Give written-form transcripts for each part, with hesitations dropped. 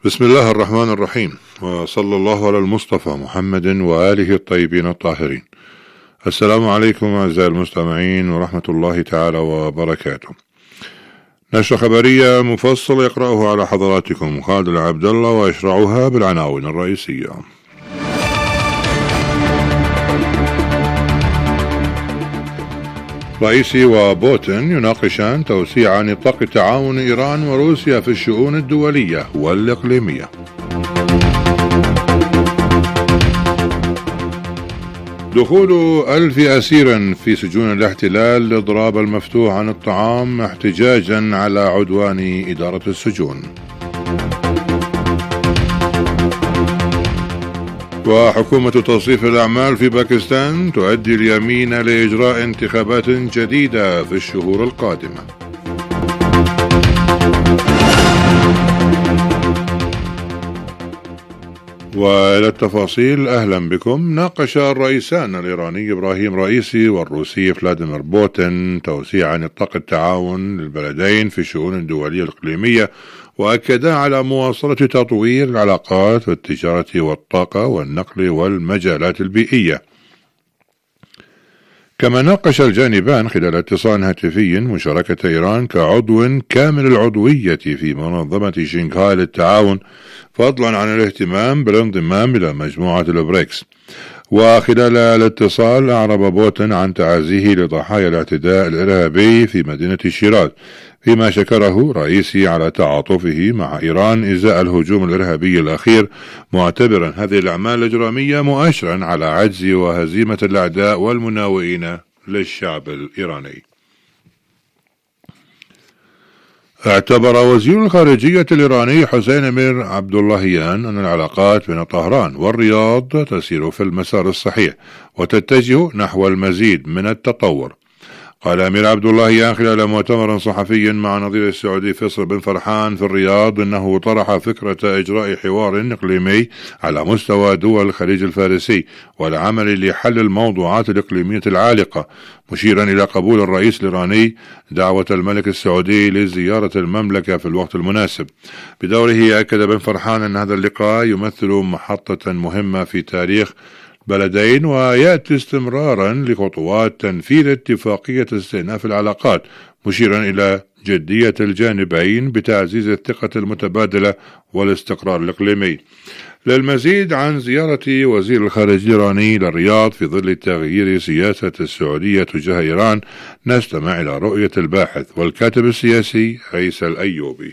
بسم الله الرحمن الرحيم، وصلى الله على المصطفى محمد وآله الطيبين الطاهرين. السلام عليكم أعزائي المستمعين ورحمة الله تعالى وبركاته. نشرة خبرية مفصل يقرأه على حضراتكم خالد العبد الله، ويشرعها بالعناوين الرئيسية. رئيسي وبوتين يناقشان توسيع نطاق تعاون إيران وروسيا في الشؤون الدولية والإقليمية. دخول 1000 أسير في سجون الاحتلال لإضراب المفتوح عن الطعام احتجاجا على عدوان إدارة السجون. وحكومة توصيف الأعمال في باكستان تؤدي اليمين لإجراء انتخابات جديدة في الشهور القادمة. وإلى التفاصيل، أهلا بكم. ناقش الرئيسان الإيراني إبراهيم رئيسي والروسي فلاديمير بوتين توسيع نطاق التعاون للبلدين في الشؤون الدولية الإقليمية، وأكدا على مواصلة تطوير العلاقات في التجارة والطاقة والنقل والمجالات البيئية. كما ناقش الجانبان خلال اتصال هاتفي مشاركة إيران كعضو كامل العضوية في منظمة شنغهاي للتعاون، فضلا عن الاهتمام بالانضمام إلى مجموعة البريكس. وخلال الاتصال أعرب بوتين عن تعازيه لضحايا الاعتداء الإرهابي في مدينة شيراز، فيما شكره رئيسي على تعاطفه مع إيران إزاء الهجوم الإرهابي الأخير، معتبرا هذه الأعمال الإجرامية مؤشرا على عجز وهزيمة الأعداء والمناوئين للشعب الإيراني. اعتبر وزير الخارجية الإيراني حسين أمير عبداللهيان أن العلاقات بين طهران والرياض تسير في المسار الصحيح وتتجه نحو المزيد من التطور. قال أمير عبداللهيان خلال مؤتمر صحفي مع نظير السعودي فيصل بن فرحان في الرياض أنه طرح فكرة إجراء حوار إقليمي على مستوى دول الخليج الفارسي والعمل لحل الموضوعات الإقليمية العالقة، مشيرا إلى قبول الرئيس الإيراني دعوة الملك السعودي لزيارة المملكة في الوقت المناسب. بدوره أكد بن فرحان أن هذا اللقاء يمثل محطة مهمة في تاريخ بلدين، ويأتي استمرارا لخطوات تنفيذ اتفاقية استئناف العلاقات، مشيرا إلى جدية الجانبين بتعزيز الثقة المتبادلة والاستقرار الإقليمي. للمزيد عن زيارة وزير الخارجية الإيراني للرياض في ظل تغيير سياسة السعودية تجاه إيران، نستمع إلى رؤية الباحث والكاتب السياسي عيسى الأيوبي.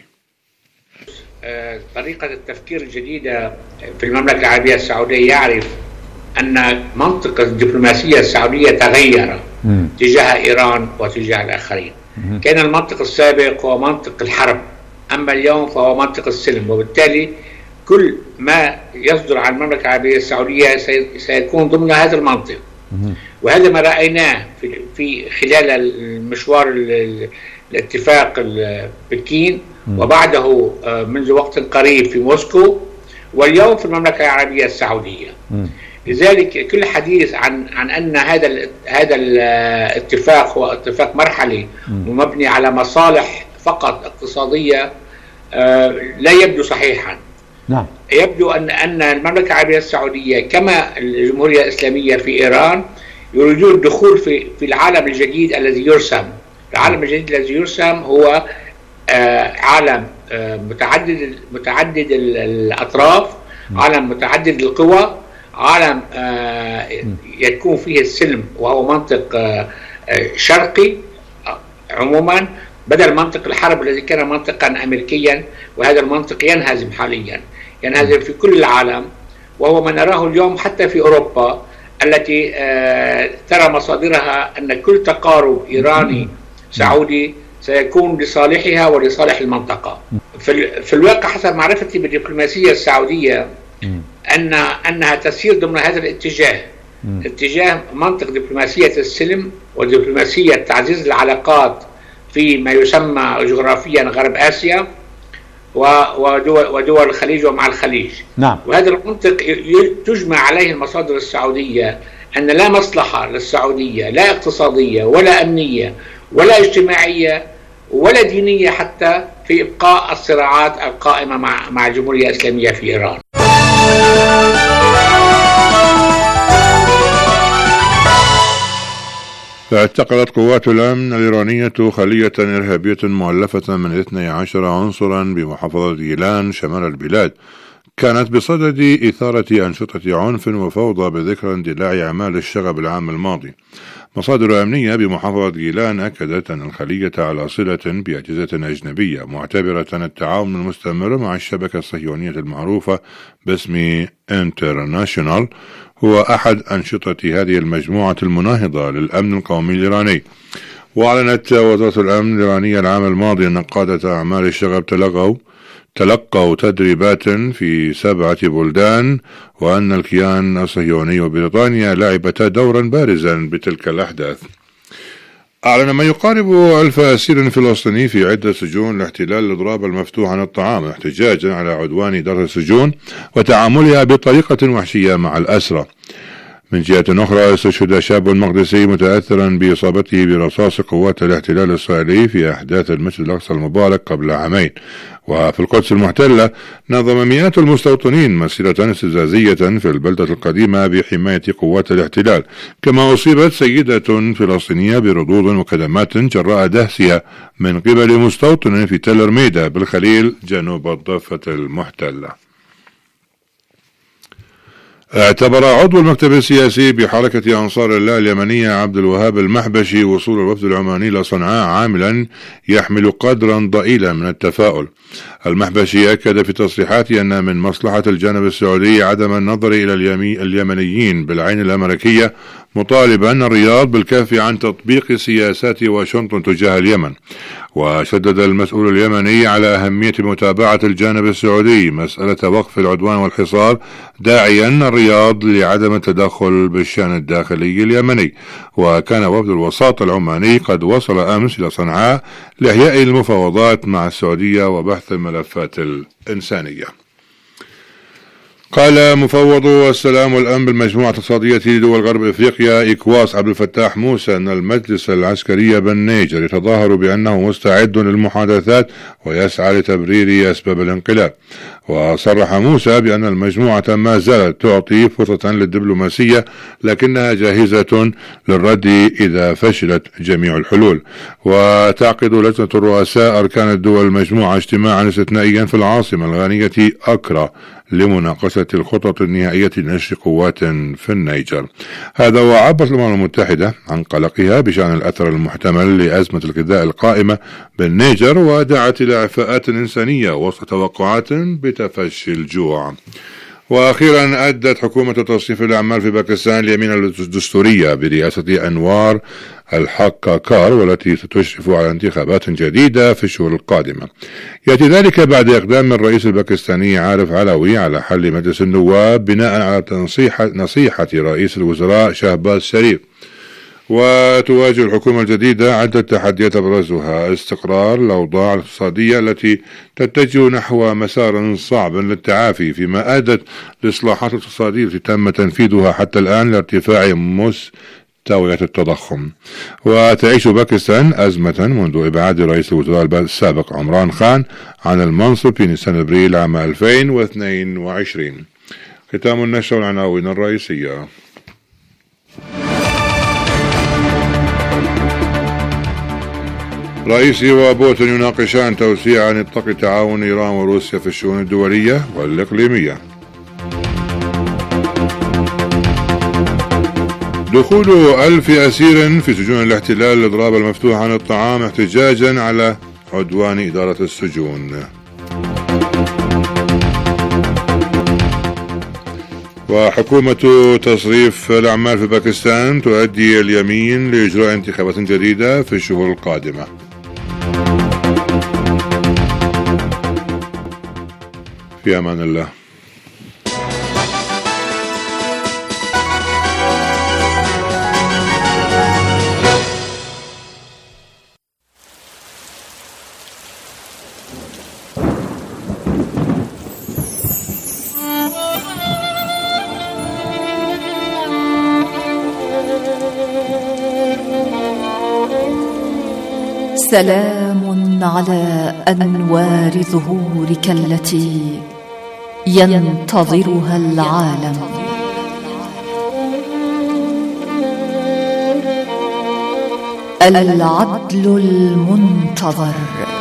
طريقة التفكير الجديدة في المملكة العربية السعودية يعرف أن منطق الدبلوماسية السعودية تغير تجاه إيران وتجاه الآخرين. كان المنطق السابق هو منطق الحرب، أما اليوم فهو منطق السلم، وبالتالي كل ما يصدر عن المملكة العربية السعودية سيكون ضمن هذا المنطق. وهذا ما رأيناه في خلال المشوار الاتفاق بكين، وبعده منذ وقت قريب في موسكو، واليوم في المملكة العربية السعودية. لذلك كل حديث عن أن هذا الاتفاق هو اتفاق مرحلي ومبني على مصالح فقط اقتصادية لا يبدو صحيحا. نعم. يبدو أن المملكة العربية السعودية كما الجمهورية الإسلامية في إيران يريدون الدخول في العالم الجديد الذي يرسم. العالم الجديد الذي يرسم هو عالم متعدد الأطراف، عالم متعدد القوى، عالم يكون فيه السلم وهو منطق شرقي عموما، بدل منطق الحرب الذي كان منطقا أمريكيا. وهذا المنطق ينهزم حاليا، ينهزم في كل العالم، وهو ما نراه اليوم حتى في أوروبا التي ترى مصادرها أن كل تقارب إيراني سعودي سيكون لصالحها ولصالح المنطقة. في الواقع حسب معرفتي بالدبلوماسية السعودية أنها تسير ضمن هذا الاتجاه، اتجاه منطق دبلوماسية السلم ودبلوماسية تعزيز العلاقات في ما يسمى جغرافيا غرب آسيا ودول الخليج ومع الخليج. نعم. وهذا المنطق تجمع عليه المصادر السعودية أن لا مصلحة للسعودية، لا اقتصادية ولا أمنية ولا اجتماعية ولا دينية حتى، في إبقاء الصراعات القائمة مع الجمهورية الإسلامية في إيران. اعتقلت قوات الأمن الإيرانية خلية إرهابية مؤلفة من 12 عنصرا بمحافظة جيلان شمال البلاد، كانت بصدد إثارة أنشطة عنف وفوضى بذكرى اندلاع أعمال الشغب العام الماضي. مصادر أمنية بمحافظة جيلان أكدت أن الخلية على صلة بأجهزة أجنبية، معتبرة التعاون المستمر مع الشبكة الصهيونية المعروفة باسم انترناشونال هو أحد أنشطة هذه المجموعة المناهضة للأمن القومي الإيراني. وأعلنت وزارة الأمن الإيرانية العام الماضي أن قادة أعمال الشغب تلقوا تدريبات في 7 بلدان، وأن الكيان الصهيوني وبريطانيا لعبتا دورا بارزا بتلك الأحداث. أعلن ما يقارب 1000 أسير فلسطيني في عدة سجون الاحتلال الإضراب المفتوح عن الطعام احتجاجا على عدوان إدارة السجون وتعاملها بطريقة وحشية مع الأسرى. من جهة أخرى، استشهد شاب مقدسي متأثرا بإصابته برصاص قوات الاحتلال الإسرائيلي في أحداث المسجد الأقصى المبارك قبل عامين. وفي القدس المحتلة، نظم مئات المستوطنين مسيرة استفزازية في البلدة القديمة بحماية قوات الاحتلال، كما أصيبت سيدة فلسطينية بردود وكدمات جراء دهسها من قبل مستوطن في تل رميدة بالخليل جنوب الضفة المحتلة. اعتبر عضو المكتب السياسي بحركة أنصار الله اليمنية عبد الوهاب المحبشي وصول الوفد العماني لصنعاء عاملا يحمل قدرا ضئيلا من التفاؤل. المحبشي أكد في تصريحاته أن من مصلحة الجانب السعودي عدم النظر إلى اليمنيين بالعين الأمريكية، مطالبا الرياض بالكف عن تطبيق سياسات واشنطن تجاه اليمن. وشدد المسؤول اليمني على أهمية متابعة الجانب السعودي مسألة وقف العدوان والحصار، داعيا الرياض لعدم التدخل بالشأن الداخلي اليمني. وكان وفد الوساطة العماني قد وصل أمس إلى صنعاء لإحياء المفاوضات مع السعودية وبحث الملفات الإنسانية. قال مفوض السلام والأمن بالمجموعة الاقتصادية لدول غرب إفريقيا إيكواس عبد الفتاح موسى أن المجلس العسكري بالنيجر يتظاهر بأنه مستعد للمحادثات ويسعى لتبرير أسباب الانقلاب. وصرح موسى بأن المجموعة ما زالت تعطي فرصة للدبلوماسية، لكنها جاهزة للرد إذا فشلت جميع الحلول. وتعقد لجنة الرؤساء أركان الدول المجموعة اجتماعا استثنائيا في العاصمة الغانية أكرا لمناقشة الخطط النهائية لنشر قوات في النيجر. هذا وعبرت الأمم المتحدة عن قلقها بشأن الأثر المحتمل لأزمة الغذاء القائمة بالنيجر، ودعت إلى إعفاءات إنسانية وسط توقعات بتفشي الجوع. وأخيرا، أدت حكومة تصنيف الأعمال في باكستان اليمين الدستورية برئاسة أنوار الحقاقار، والتي ستشرف على انتخابات جديدة في الشهور القادمة. يأتي ذلك بعد إقدام الرئيس الباكستاني عارف علوي على حل مجلس النواب بناء على نصيحة رئيس الوزراء شهباز شريف. وتواجه الحكومة الجديدة عدة تحديات أبرزها استقرار الأوضاع الاقتصادية التي تتجه نحو مسار صعب للتعافي، فيما أدت الإصلاحات الاقتصادية التي تم تنفيذها حتى الآن لارتفاع مستويات التضخم. وتعيش باكستان أزمة منذ إبعاد رئيس الوزراء السابق عمران خان عن المنصب في نيسان أبريل عام 2022. ختام النشر والعناوين الرئيسية. رئيسي وبوتين يناقشان توسيع نطاق تعاون إيران وروسيا في الشؤون الدولية والإقليمية. دخول 1000 أسير في سجون الاحتلال الإضراب المفتوح عن الطعام احتجاجا على عدوان إدارة السجون. وحكومة تصريف الأعمال في باكستان تؤدي اليمين لإجراء انتخابات جديدة في الشهور القادمة. في أمان الله. سلام على أنوار ظهورك التي ينتظرها العالم. العدل المنتظر.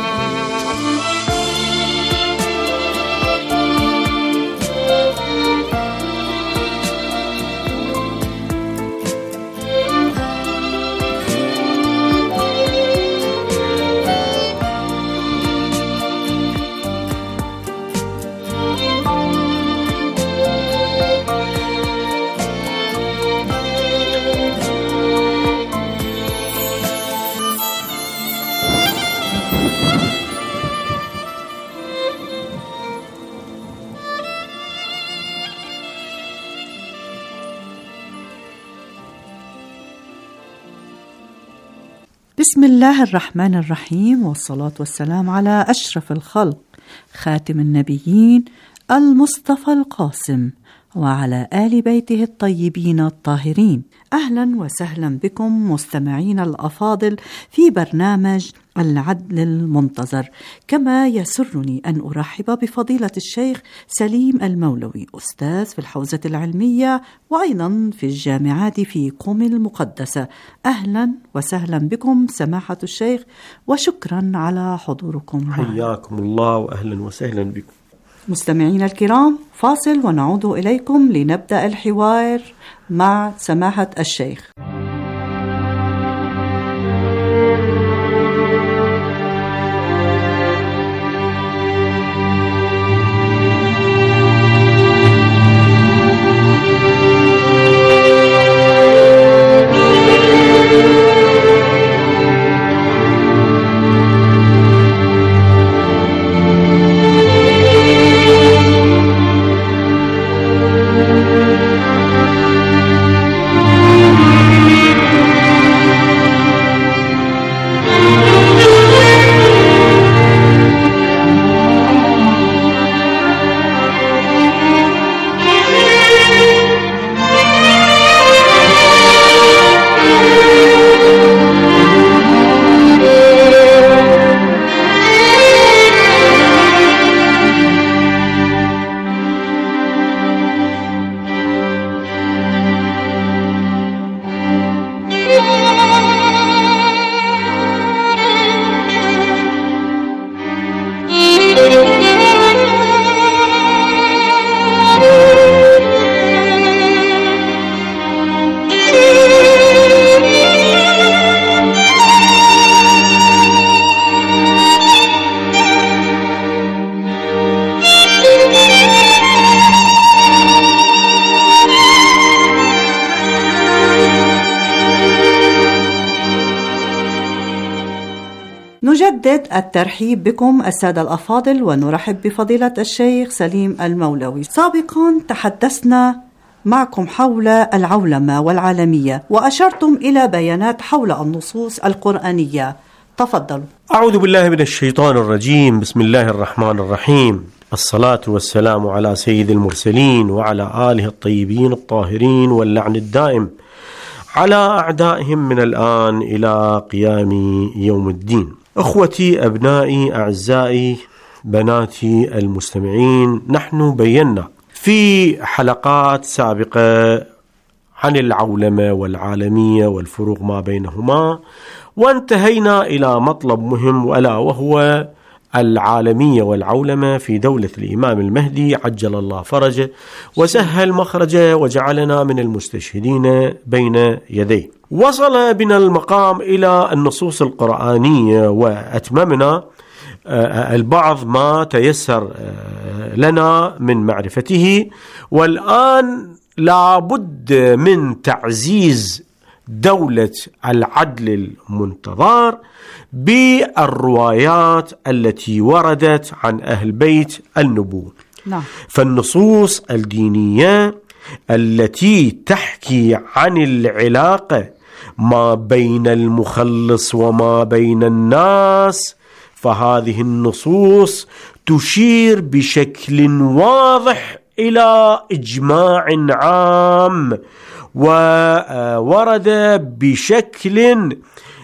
بسم الله الرحمن الرحيم، والصلاة والسلام على أشرف الخلق خاتم النبيين المصطفى القاسم وعلى آل بيته الطيبين الطاهرين. أهلا وسهلا بكم مستمعين الأفاضل في برنامج العدل المنتظر. كما يسرني أن أرحب بفضيلة الشيخ سليم المولوي، أستاذ في الحوزة العلمية وأيضا في الجامعات في قم المقدسة. أهلا وسهلا بكم سماحة الشيخ، وشكرا على حضوركم. حياكم الله وأهلا وسهلا بكم. مستمعين الكرام، فاصل ونعود إليكم لنبدأ الحوار مع سماحة الشيخ. نجدد الترحيب بكم السادة الأفاضل، ونرحب بفضيلة الشيخ سليم المولوي. سابقا تحدثنا معكم حول العولمة والعالمية، وأشرتم إلى بيانات حول النصوص القرآنية. تفضلوا. أعوذ بالله من الشيطان الرجيم. بسم الله الرحمن الرحيم. الصلاة والسلام على سيد المرسلين وعلى آله الطيبين الطاهرين، واللعن الدائم على أعدائهم من الآن إلى قيام يوم الدين. أخوتي، أبنائي، أعزائي، بناتي المستمعين، نحن بينا في حلقات سابقة عن العولمة والعالمية والفروق ما بينهما، وانتهينا إلى مطلب مهم، وألا وهو العالمية والعولمة في دولة الإمام المهدي عجل الله فرجه وسهل مخرجه وجعلنا من المستشهدين بين يديه. وصل بنا المقام إلى النصوص القرآنية، وأتممنا البعض ما تيسر لنا من معرفته، والآن لابد من تعزيز دولة العدل المنتظر بالروايات التي وردت عن أهل بيت النبوة. فالنصوص الدينية التي تحكي عن العلاقة ما بين المخلص وما بين الناس، فهذه النصوص تشير بشكل واضح إلى إجماع عام، وورد بشكل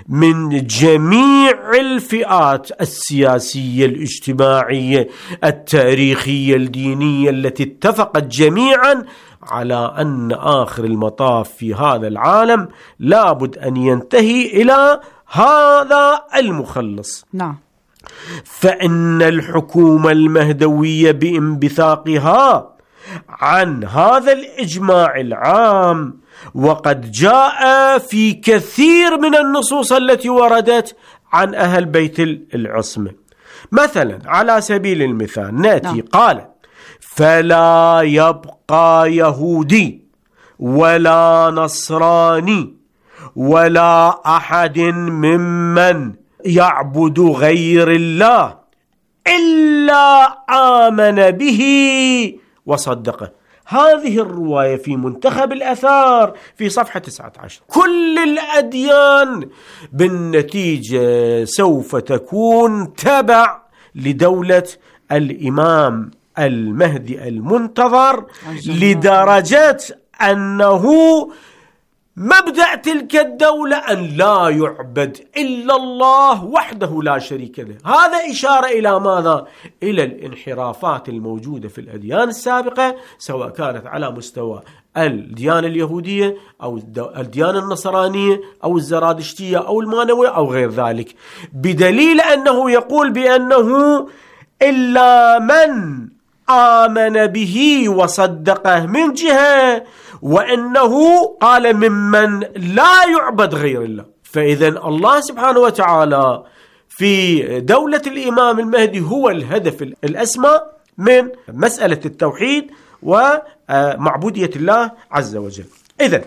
من جميع الفئات السياسية الاجتماعية التاريخية الدينية التي اتفقت جميعا على أن آخر المطاف في هذا العالم لابد أن ينتهي إلى هذا المخلص. نعم. فإن الحكومة المهدوية بانبثاقها عن هذا الإجماع العام، وقد جاء في كثير من النصوص التي وردت عن أهل بيت العصمة. مثلا على سبيل المثال نأتي قال: فلا يبقى يهودي ولا نصراني ولا أحد ممن يعبد غير الله إلا آمن به وصدقه. هذه الرواية في منتخب الأثار في صفحة 19. كل الأديان بالنتيجة سوف تكون تبع لدولة الإمام المهدي المنتظر، لدرجة أنه مبدأ تلك الدولة أن لا يعبد إلا الله وحده لا شريك له. هذا إشارة إلى ماذا؟ إلى الانحرافات الموجودة في الأديان السابقة، سواء كانت على مستوى الديانة اليهودية أو الديانة النصرانية أو الزرادشتية أو المانوية أو غير ذلك، بدليل أنه يقول بأنه إلا من آمن به وصدقه من جهة، وإنه قال ممن لا يعبد غير الله. فإذا الله سبحانه وتعالى في دولة الإمام المهدي هو الهدف الأسمى من مسألة التوحيد ومعبودية الله عز وجل. إذن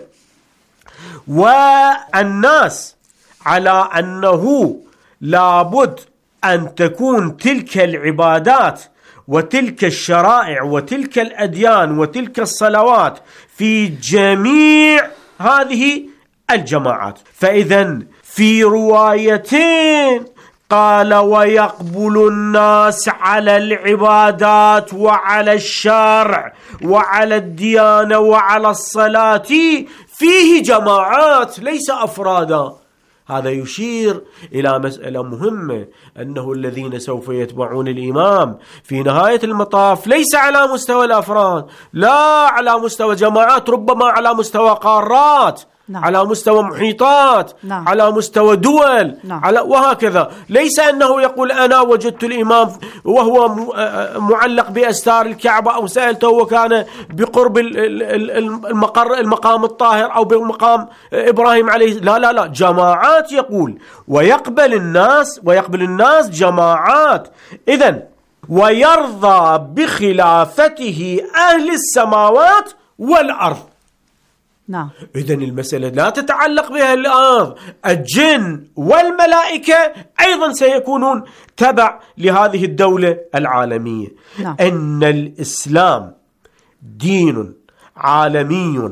والناس على أنه لابد أن تكون تلك العبادات وتلك الشرائع وتلك الأديان وتلك الصلوات في جميع هذه الجماعات. فإذا في روايتين قال: ويقبل الناس على العبادات وعلى الشرع وعلى الديانة وعلى الصلاة، فيه جماعات ليس أفرادا. هذا يشير إلى مسألة مهمة، أنه الذين سوف يتبعون الإمام في نهاية المطاف ليس على مستوى الأفراد، لا على مستوى جماعات، ربما على مستوى قارات، نعم. على مستوى محيطات، نعم. على مستوى دول، نعم. على وهكذا. ليس أنه يقول أنا وجدت الإمام وهو معلق بأستار الكعبة أو سألته وكان بقرب المقام الطاهر أو بمقام إبراهيم عليه. لا لا لا، جماعات يقول، ويقبل الناس جماعات. إذن ويرضى بخلافته أهل السماوات والأرض. نعم. إذن المسألة لا تتعلق بها الأرض، الجن والملائكة أيضا سيكونون تبع لهذه الدولة العالمية. نعم. أن الإسلام دين عالمي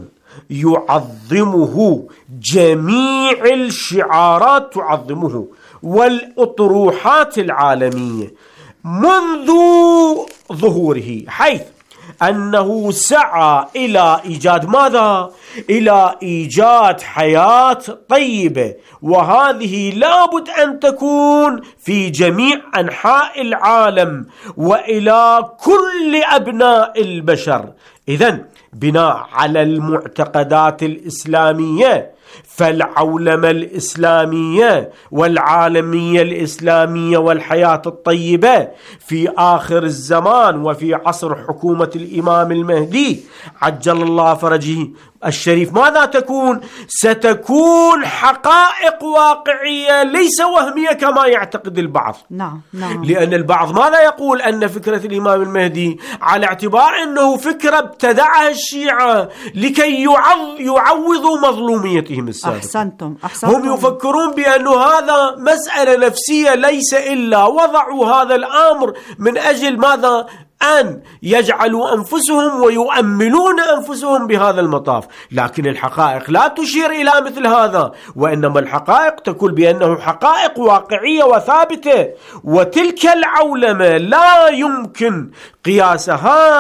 يعظمه جميع الشعارات، تعظمه والأطروحات العالمية منذ ظهوره، حيث أنه سعى إلى إيجاد ماذا؟ إلى إيجاد حياة طيبة، وهذه لابد أن تكون في جميع أنحاء العالم وإلى كل أبناء البشر. إذن بناء على المعتقدات الإسلامية، فالعولمة الإسلامية والعالمية الإسلامية والحياة الطيبة في آخر الزمان وفي عصر حكومة الإمام المهدي عجل الله فرجه الشريف، ماذا تكون؟ ستكون حقائق واقعية ليس وهمية كما يعتقد البعض. نعم. لأن البعض ماذا يقول؟ أن فكرة الإمام المهدي على اعتبار أنه فكرة ابتدعها الشيعة لكي يعوضوا مظلوميتهم السابقة. أحسنتم. هم يفكرون بأن هذا مسألة نفسية، ليس إلا وضعوا هذا الأمر من أجل ماذا؟ أن يجعلوا أنفسهم ويؤملون أنفسهم بهذا المطاف. لكن الحقائق لا تشير إلى مثل هذا، وإنما الحقائق تقول بأنه حقائق واقعية وثابتة، وتلك العولمة لا يمكن قياسها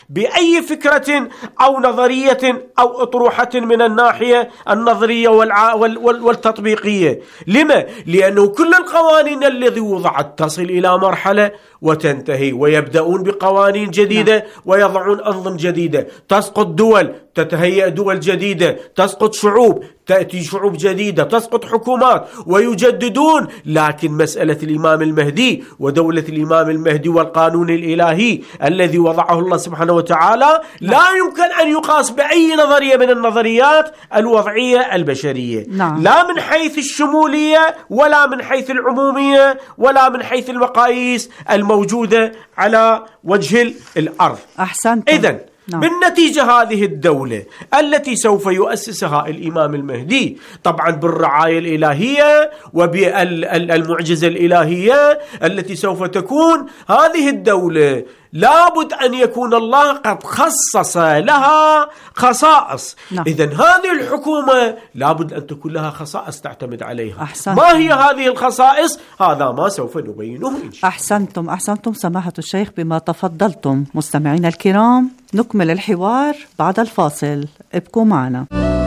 بأي فكرة أو نظرية أو أطروحة من الناحية النظرية والتطبيقية. لما؟ لأنه كل القوانين التي وضعت تصل إلى مرحلة وتنتهي، ويبدأون بقوانين جديدة ويضعون أنظمة جديدة، تسقط دول، تتهيأ دول جديدة، تسقط شعوب، تأتي شعوب جديدة، تسقط حكومات ويجددون. لكن مسألة الإمام المهدي ودولة الإمام المهدي والقانون الإلهي الذي وضعه الله سبحانه وتعالى لا يمكن أن يقاس بأي نظرية من النظريات الوضعية البشرية، لا من حيث الشمولية ولا من حيث العمومية ولا من حيث المقاييس الموجودة على وجه الأرض. أحسنت. إذن بالنتيجة هذه الدولة التي سوف يؤسسها الإمام المهدي طبعا بالرعاية الإلهية وبالمعجزة الإلهية التي سوف تكون، هذه الدولة لابد أن يكون الله قد خصص لها خصائص. إذن هذه الحكومة لابد أن تكون لها خصائص تعتمد عليها. أحسنتم. ما هي هذه الخصائص؟ هذا ما سوف نبينه إن شاء الله. أحسنتم سماحة الشيخ بما تفضلتم. مستمعينا الكرام، نكمل الحوار بعد الفاصل، ابقوا معنا.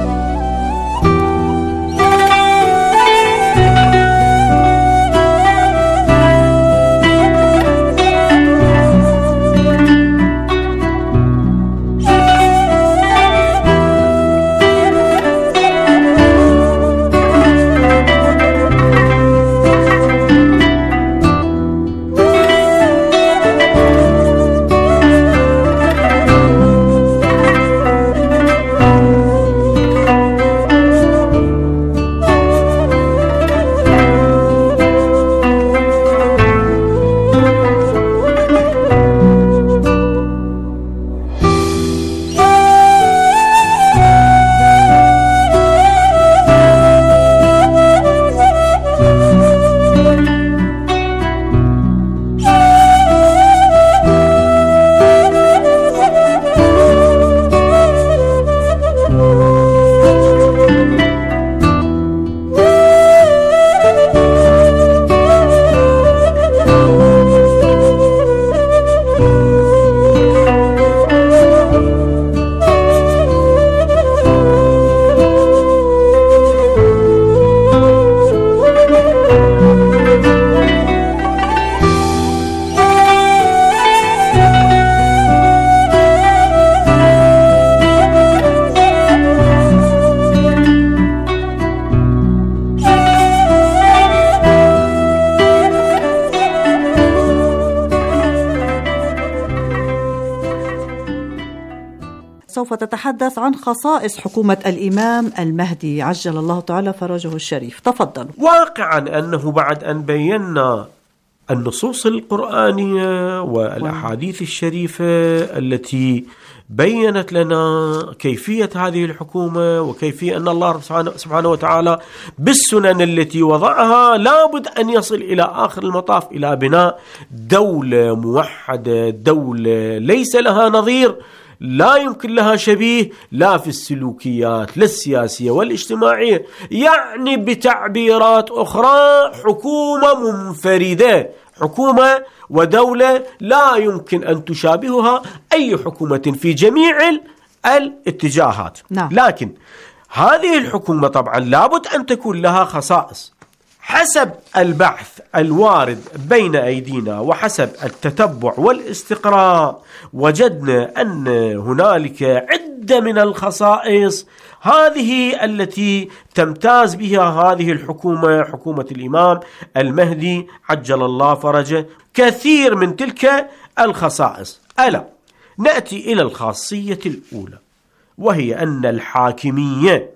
سوف تتحدث عن خصائص حكومة الإمام المهدي عجل الله تعالى فرجه الشريف. تفضل. واقعا أنه بعد أن بينا النصوص القرآنية والأحاديث الشريفة التي بيّنت لنا كيفية هذه الحكومة وكيفية أن الله سبحانه وتعالى بالسنن التي وضعها لابد أن يصل إلى آخر المطاف إلى بناء دولة موحدة، دولة ليس لها نظير، لا يمكن لها شبيه لا في السلوكيات لا السياسية والاجتماعية، يعني بتعبيرات أخرى حكومة منفردة، حكومة ودولة لا يمكن أن تشابهها أي حكومة في جميع الاتجاهات. لكن هذه الحكومة طبعا لابد أن تكون لها خصائص. حسب البحث الوارد بين أيدينا وحسب التتبع والاستقراء وجدنا أن هنالك عدة من الخصائص هذه التي تمتاز بها هذه الحكومة، حكومة الإمام المهدي عجل الله فرجه. كثير من تلك الخصائص، ألا نأتي إلى الخاصية الأولى، وهي أن الحاكمية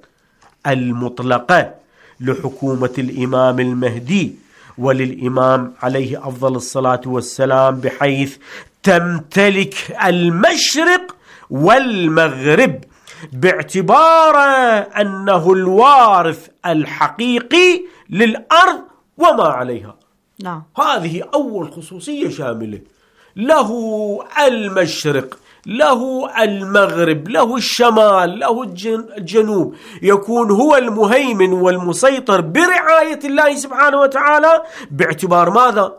المطلقة لحكومة الإمام المهدي وللإمام عليه أفضل الصلاة والسلام بحيث تمتلك المشرق والمغرب باعتبار أنه الوارث الحقيقي للأرض وما عليها. هذه أول خصوصية شاملة، له المشرق، له المغرب، له الشمال، له الجنوب، يكون هو المهيمن والمسيطر برعاية الله سبحانه وتعالى باعتبار ماذا؟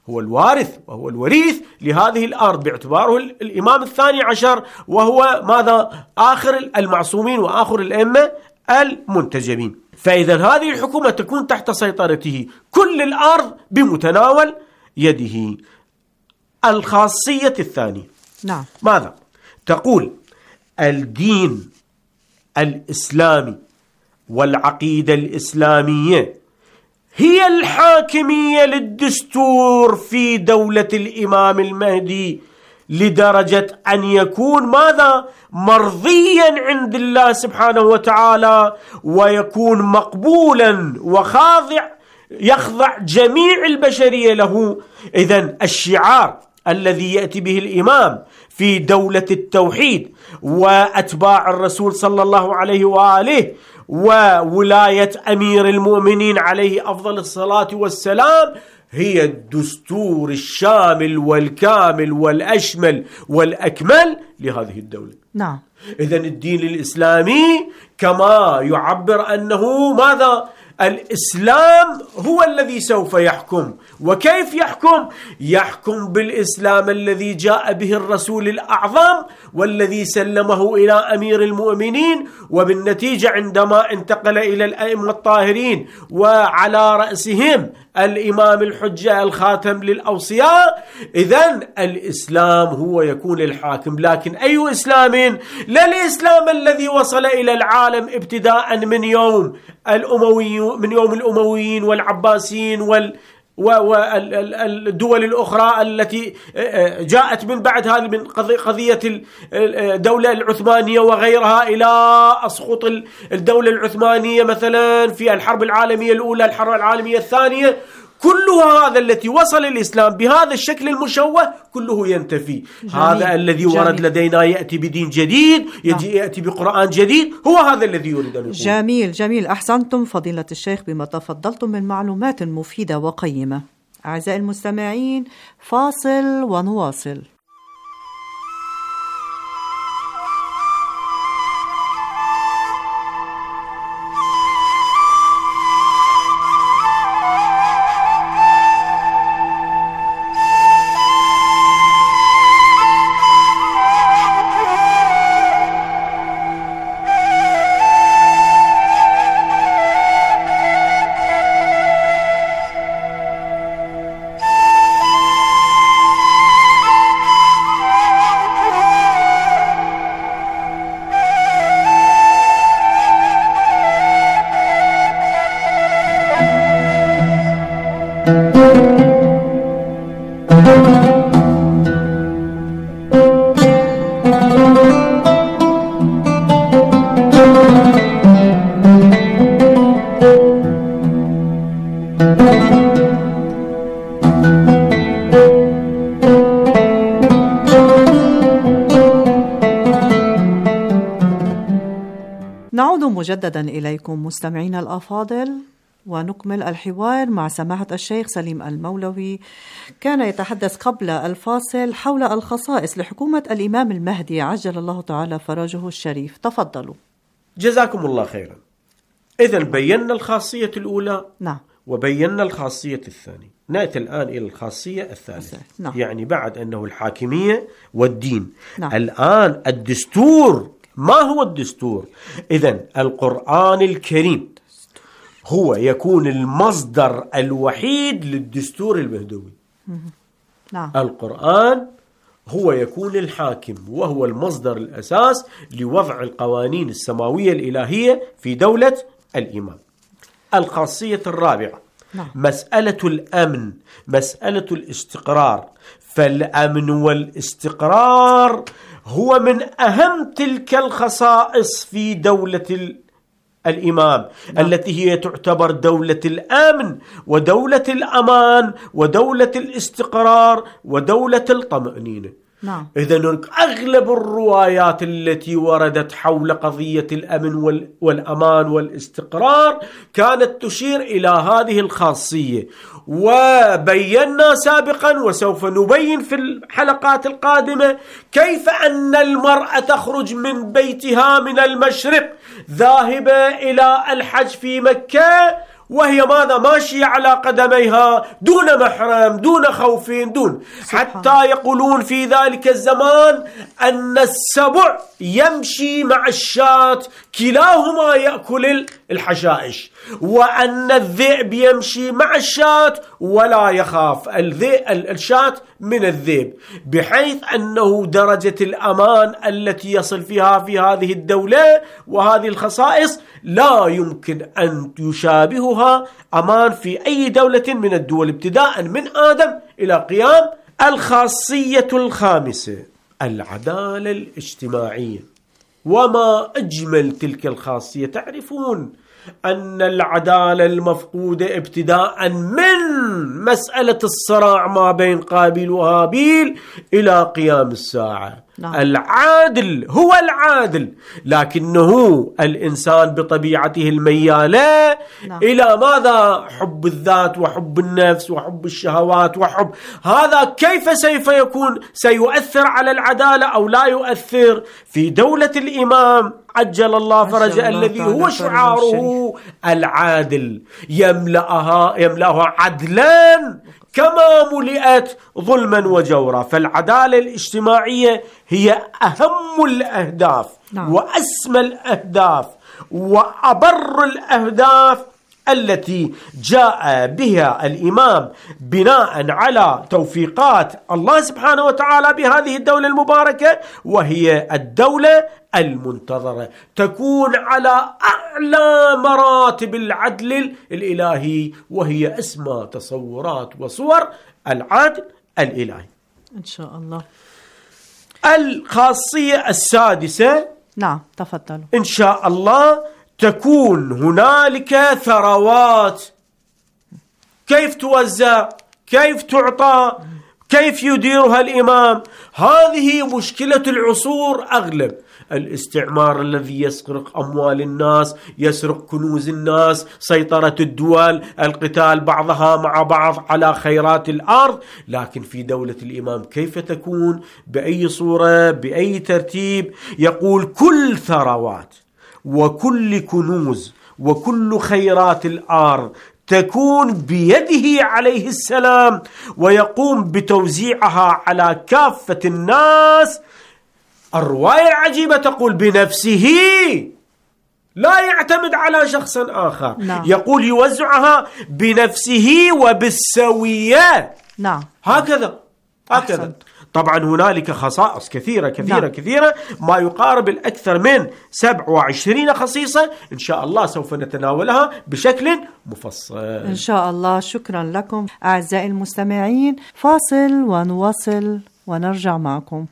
هو الوارث وهو الوريث لهذه الأرض باعتباره الإمام الثاني عشر، وهو ماذا؟ آخر المعصومين وآخر الأئمة المنتجبين. فإذا هذه الحكومة تكون تحت سيطرته كل الأرض بمتناول يده. الخاصية الثانية نعم. ماذا؟ تقول الدين الإسلامي والعقيدة الإسلامية هي الحاكمية للدستور في دولة الإمام المهدي، لدرجة أن يكون ماذا؟ مرضيا عند الله سبحانه وتعالى، ويكون مقبولا يخضع جميع البشرية له. إذن الشعار الذي يأتي به الإمام في دولة التوحيد وأتباع الرسول صلى الله عليه وآله وولاية أمير المؤمنين عليه أفضل الصلاة والسلام هي الدستور الشامل والكامل والأشمل والأكمل لهذه الدولة. نعم. إذن الدين الإسلامي كما يعبر أنه ماذا؟ الإسلام هو الذي سوف يحكم. وكيف يحكم؟ يحكم بالإسلام الذي جاء به الرسول الأعظم والذي سلمه إلى أمير المؤمنين، وبالنتيجة عندما انتقل إلى الأئمة الطاهرين وعلى رأسهم الإمام الحجة الخاتم للأوصياء، إذن الإسلام هو يكون الحاكم. لكن أي إسلام؟ لا الإسلام الذي وصل إلى العالم ابتداء من يوم الأمويين والعباسيين والدول الأخرى التي جاءت من بعد هذه، من قضية الدولة العثمانية وغيرها إلى أسقط الدولة العثمانية مثلا في الحرب العالمية الأولى، الحرب العالمية الثانية. كل هذا التي وصل الإسلام بهذا الشكل المشوه كله ينتفي. هذا الذي ورد لدينا يأتي بدين جديد، يأتي بقرآن جديد، هو هذا الذي يريد أن يقول. جميل. أحسنتم فضيلة الشيخ بما تفضلتم من معلومات مفيدة وقيمة. أعزائي المستمعين، فاصل ونواصل. نعود مجددا إليكم مستمعين الأفاضل، ونكمل الحوار مع سماحة الشيخ سليم المولوي. كان يتحدث قبل الفاصل حول الخصائص لحكومة الإمام المهدي عجل الله تعالى فرجه الشريف. تفضلوا. جزاكم الله خيرا. إذن بينا الخاصية الأولى، نعم، وبينا الخاصية الثانية. نأتي الآن إلى الخاصية الثالثة، نعم. يعني بعد أنه الحاكمية والدين، نعم. الآن الدستور. ما هو الدستور؟ إذن القرآن الكريم هو يكون المصدر الوحيد للدستور المهدوي. نعم. القرآن هو يكون الحاكم، وهو المصدر الأساس لوضع القوانين السماوية الإلهية في دولة الإمام. الخاصية الرابعة، نعم. مسألة الأمن، مسألة الاستقرار. فالأمن والاستقرار هو من أهم تلك الخصائص في دولة الإمام، نعم. التي هي تعتبر دولة الأمن ودولة الأمان ودولة الاستقرار ودولة الطمأنينة. نعم. إذن أغلب الروايات التي وردت حول قضية الأمن والأمان والاستقرار كانت تشير إلى هذه الخاصية، وبينا سابقا وسوف نبين في الحلقات القادمة كيف أن المرأة تخرج من بيتها من المشرق ذاهبة إلى الحج في مكة، وهي ماذا؟ ماشية على قدميها دون محرم، دون خوف، حتى يقولون في ذلك الزمان أن السبع يمشي مع الشاة، كلاهما يأكل الحشائش، وأن الذئب يمشي مع الشاة ولا يخاف الشاة من الذئب، بحيث أنه درجة الأمان التي يصل فيها في هذه الدولة وهذه الخصائص لا يمكن أن يشابهها أمان في أي دولة من الدول ابتداء من آدم إلى قيام. الخاصية الخامسة العدالة الاجتماعية، وما أجمل تلك الخاصية. تعرفون أن العدالة المفقودة ابتداء من مسألة الصراع ما بين قابيل وهابيل إلى قيام الساعة. العادل هو العادل، لكنه الإنسان بطبيعته الميالة إلى ماذا؟ حب الذات وحب النفس وحب الشهوات وحب هذا. كيف سيؤثر على العدالة أو لا يؤثر؟ في دولة الإمام عجل الله فرجه الذي هو شعاره العادل، يملأها عدلا كما ملئت ظلما وجورا. فالعدالة الاجتماعية هي أهم الأهداف وأسمى الأهداف وأبر الأهداف التي جاء بها الإمام بناء على توفيقات الله سبحانه وتعالى بهذه الدولة المباركة، وهي الدولة المنتظرة، تكون على أعلى مراتب العدل الإلهي، وهي أسمى تصورات وصور العدل الإلهي إن شاء الله. الخاصية السادسة، تفضلوا. إن شاء الله تكون هنالك ثروات. كيف توزع؟ كيف تعطى؟ كيف يديرها الإمام؟ هذه مشكلة العصور. أغلب الاستعمار الذي يسرق أموال الناس، يسرق كنوز الناس، سيطرة الدول، القتال بعضها مع بعض على خيرات الأرض. لكن في دولة الإمام كيف تكون؟ بأي صورة؟ بأي ترتيب؟ يقول كل ثروات وكل كنوز وكل خيرات الأرض تكون بيده عليه السلام، ويقوم بتوزيعها على كافة الناس. الرواية العجيبة تقول بنفسه، لا يعتمد على شخص آخر. يقول يوزعها بنفسه وبالسوية. هكذا. طبعا هنالك خصائص كثيرة ما يقارب الأكثر من 27 خصيصة، إن شاء الله سوف نتناولها بشكل مفصل إن شاء الله. شكرا لكم أعزائي المستمعين، فاصل ونواصل ونرجع معكم.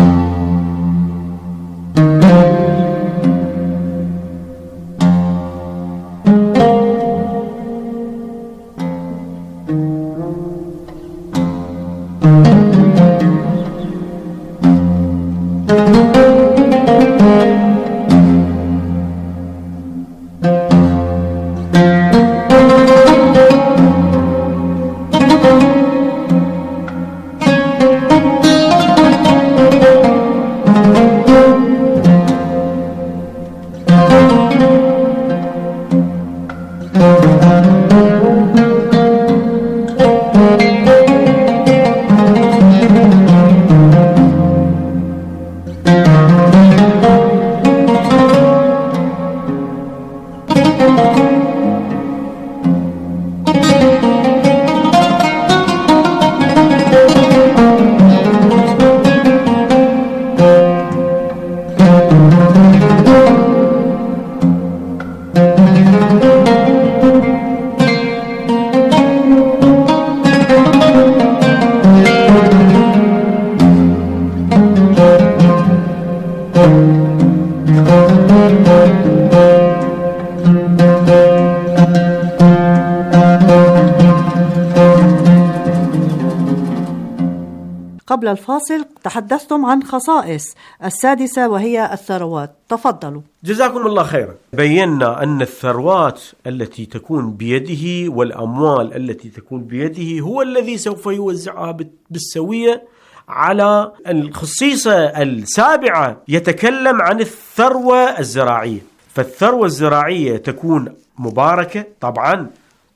قبل الفاصل تحدثتم عن خصائص السادسة وهي الثروات. تفضلوا. جزاكم الله خيرا. بينا أن الثروات التي تكون بيده والأموال التي تكون بيده هو الذي سوف يوزعها بالسوية على الخصيصة السابعة. يتكلم عن الثروة الزراعية. فالثروة الزراعية تكون مباركة طبعا،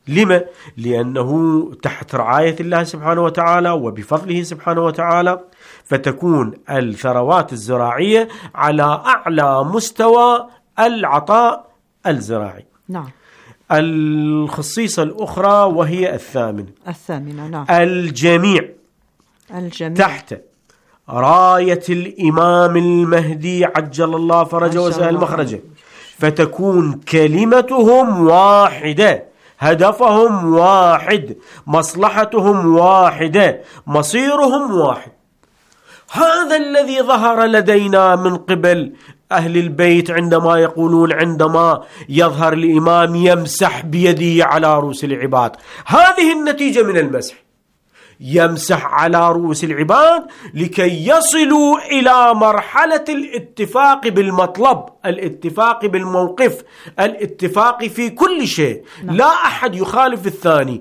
لما؟ لأنه تحت رعاية الله سبحانه وتعالى وبفضله سبحانه وتعالى، فتكون الثروات الزراعية على أعلى مستوى العطاء الزراعي. نعم. الخصيصة الأخرى وهي الثامنة. نعم. الجميع تحت راية الإمام المهدي عجل الله فرجه وسهل مخرجه، فتكون كلمتهم واحدة، هدفهم واحد، مصلحتهم واحدة، مصيرهم واحد. هذا الذي ظهر لدينا من قبل أهل البيت عندما يقولون عندما يظهر الإمام يمسح بيده على رؤوس العباد. هذه النتيجة من المسح، يمسح على رؤوس العباد لكي يصلوا إلى مرحلة الاتفاق بالمطلب، الاتفاق بالموقف، الاتفاق في كل شيء. لا أحد يخالف الثاني،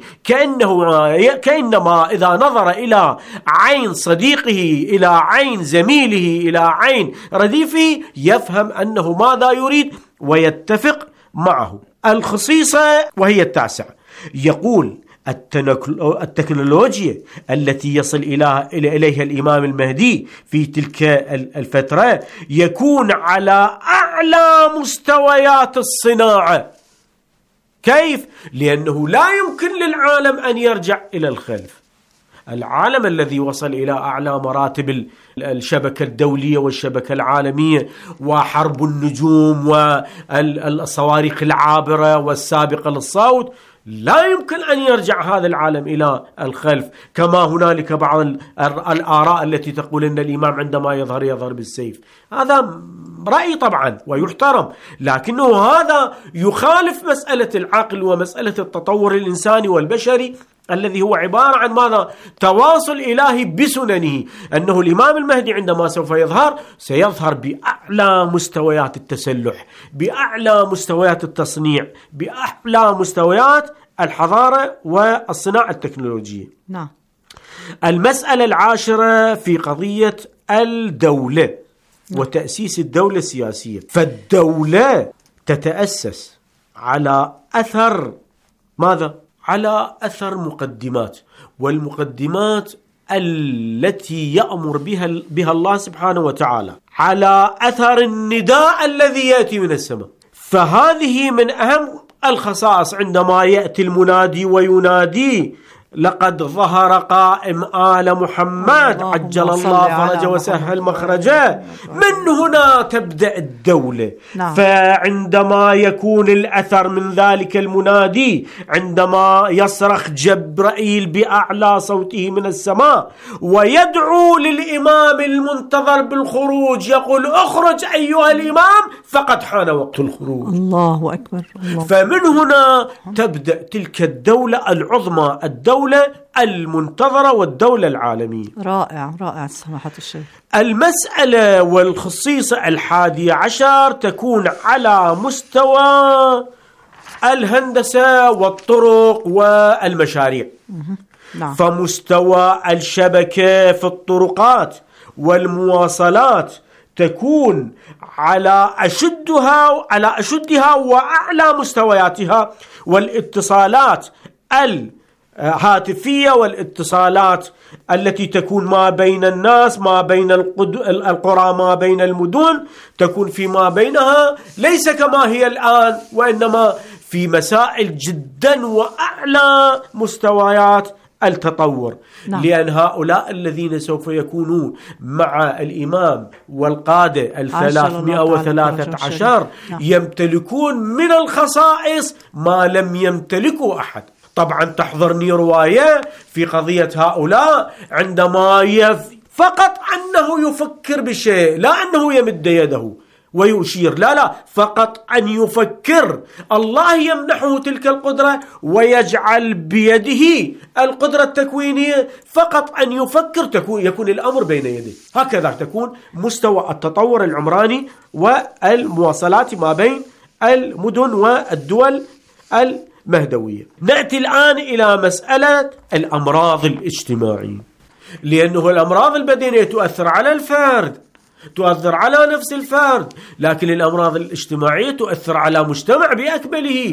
كأنما إذا نظر إلى عين صديقه، إلى عين زميله، إلى عين رديفه، يفهم أنه ماذا يريد ويتفق معه. الخصيصة وهي التاسعة، يقول التكنولوجيا التي يصل إليها الإمام المهدي في تلك الفترة يكون على أعلى مستويات الصناعة. كيف؟ لأنه لا يمكن للعالم أن يرجع إلى الخلف. العالم الذي وصل إلى أعلى مراتب الشبكة الدولية والشبكة العالمية وحرب النجوم والصواريخ العابرة والسابقة للصوت، لا يمكن أن يرجع هذا العالم إلى الخلف. كما هنالك بعض الآراء التي تقول أن الإمام عندما يظهر بالسيف، هذا رأي طبعا ويحترم، لكنه هذا يخالف مسألة العقل ومسألة التطور الإنساني والبشري الذي هو عبارة عن ماذا؟ تواصل إلهي بسننه. أنه الإمام المهدي عندما سوف سيظهر بأعلى مستويات التسلح، بأعلى مستويات التصنيع، بأعلى مستويات الحضارة والصناعة التكنولوجية. نعم. المسألة العاشرة في قضية الدولة وتأسيس الدولة السياسية. فالدولة تتأسس على أثر ماذا؟ على أثر مقدمات، والمقدمات التي يأمر بها الله سبحانه وتعالى، على أثر النداء الذي يأتي من السماء. فهذه من أهم الخصائص عندما يأتي المنادي وينادي لقد ظهر قائم آل محمد عجل الله فرجه وسهل مخرجه. من هنا تبدأ الدولة. نعم. فعندما يكون الأثر من ذلك المنادي، عندما يصرخ جبرائيل بأعلى صوته من السماء ويدعو للإمام المنتظر بالخروج، يقول اخرج أيها الإمام فقد حان وقت الخروج. الله أكبر. الله. فمن هنا تبدأ تلك الدولة العظمى، الدولة المنتظرة والدولة العالمية. رائع رائع سماحة الشيخ. المسألة والخصيصة 11 تكون على مستوى الهندسة والطرق والمشاريع. نعم. فمستوى الشبكة في الطرقات والمواصلات تكون على أشدها وأعلى مستوياتها، والاتصالات الهاتفية والاتصالات التي تكون ما بين الناس، ما بين القرى، ما بين المدن، تكون فيما بينها ليس كما هي الآن، وإنما في مسائل جدا وأعلى مستويات التطور. نعم. لأن هؤلاء الذين سوف يكونون مع الإمام والقادة 313 يمتلكون من الخصائص ما لم يمتلكه أحد. طبعا تحضرني رواية في قضية هؤلاء عندما فقط أنه يفكر بشيء، لا أنه يمد يده ويشير، لا فقط أن يفكر، الله يمنحه تلك القدرة ويجعل بيده القدرة التكوينية، فقط أن يفكر يكون الأمر بين يديه. هكذا تكون مستوى التطور العمراني والمواصلات ما بين المدن والدول المهدوية. نأتي الآن إلى مسألة الأمراض الاجتماعية، لأنه الأمراض البدنية تؤثر على الفرد، تؤثر على نفس الفرد، لكن الأمراض الاجتماعية تؤثر على مجتمع بأكمله.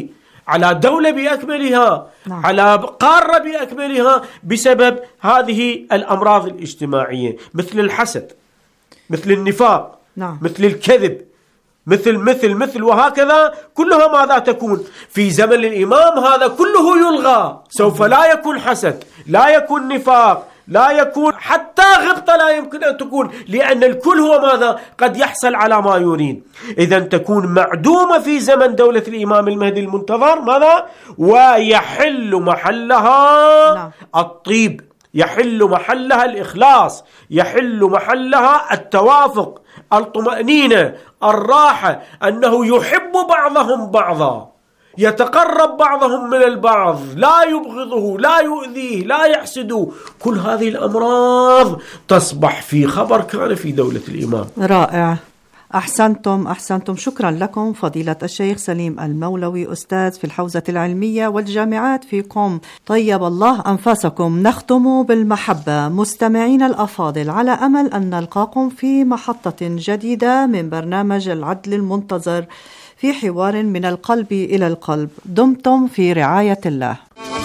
على دولة بأكملها، على قارة بأكملها، بسبب هذه الأمراض الاجتماعية، مثل الحسد، مثل النفاق، مثل الكذب، مثل وهكذا كلها ماذا تكون في زمن الإمام؟ هذا كله يلغى، سوف لا يكون حسد، لا يكون نفاق، لا يكون حتى غبطة، لا يمكن أن تكون، لأن الكل هو ماذا؟ قد يحصل على ما يريد. إذن تكون معدومة في زمن دولة الإمام المهدي المنتظر ماذا؟ ويحل محلها الطيب، يحل محلها الإخلاص، يحل محلها التوافق، الطمأنينة، الراحة، أنه يحب بعضهم بعضا، يتقرب بعضهم من البعض، لا يبغضه، لا يؤذيه، لا يحسده. كل هذه الأمراض تصبح في خبر كان في دولة الإمام. رائع، أحسنتم. شكرا لكم فضيلة الشيخ سليم المولوي، أستاذ في الحوزة العلمية والجامعات في قم. طيب الله أنفاسكم. نختم بالمحبة مستمعين الأفاضل، على أمل أن نلقاكم في محطة جديدة من برنامج العدل المنتظر في حوار من القلب إلى القلب. دمتم في رعاية الله.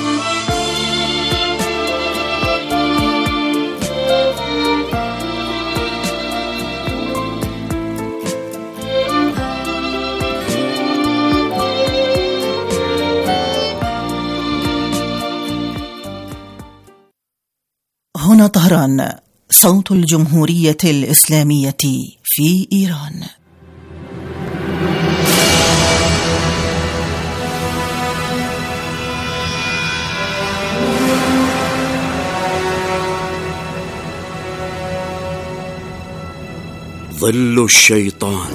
هنا طهران، صوت الجمهورية الإسلامية في إيران. ظل الشيطان.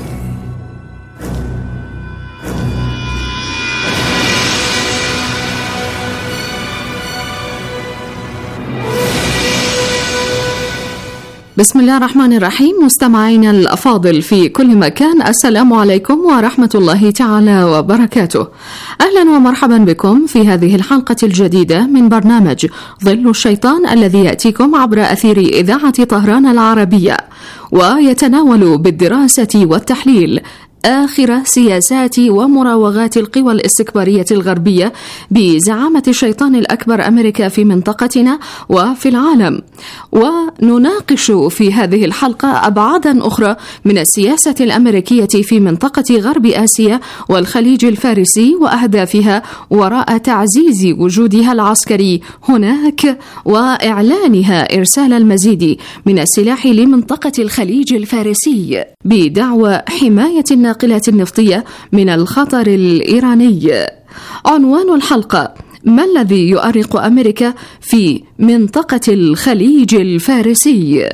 بسم الله الرحمن الرحيم. مستمعين الأفاضل في كل مكان، السلام عليكم ورحمة الله تعالى وبركاته. أهلا ومرحبا بكم في هذه الحلقة الجديدة من برنامج ظل الشيطان، الذي يأتيكم عبر أثير إذاعة طهران العربية، ويتناول بالدراسة والتحليل آخر سياسات ومراوغات القوى الاستكبارية الغربية بزعامة الشيطان الأكبر أمريكا في منطقتنا وفي العالم، ونناقش في هذه الحلقة أبعادا أخرى من السياسة الأمريكية في منطقة غرب آسيا والخليج الفارسي وأهدافها وراء تعزيز وجودها العسكري هناك وإعلانها إرسال المزيد من السلاح لمنطقة الخليج الفارسي بدعوى حماية الناقلات النفطية من الخطر الإيراني. عنوان الحلقة: ما الذي يؤرق أمريكا في منطقة الخليج الفارسي؟